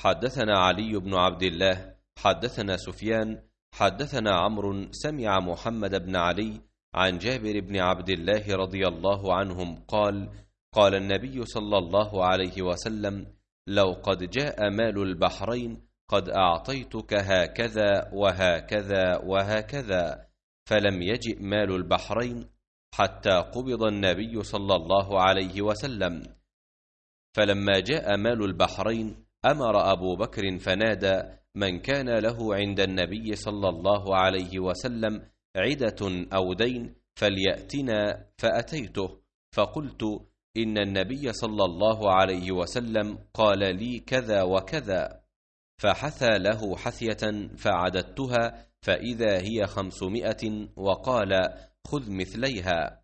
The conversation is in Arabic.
حدثنا علي بن عبد الله حدثنا سفيان حدثنا عمرو سمع محمد بن علي عن جابر بن عبد الله رضي الله عنهم قال: قال النبي صلى الله عليه وسلم: لو قد جاء مال البحرين قد أعطيتك هكذا وهكذا وهكذا، فلم يجئ مال البحرين حتى قبض النبي صلى الله عليه وسلم. فلما جاء مال البحرين أمر أبو بكر فنادى من كان له عند النبي صلى الله عليه وسلم عدة أو دين فليأتنا، فأتيته فقلت: إن النبي صلى الله عليه وسلم قال لي كذا وكذا، فحثى له حثية فعددتها فإذا هي 500، وقال: خذ مثليها.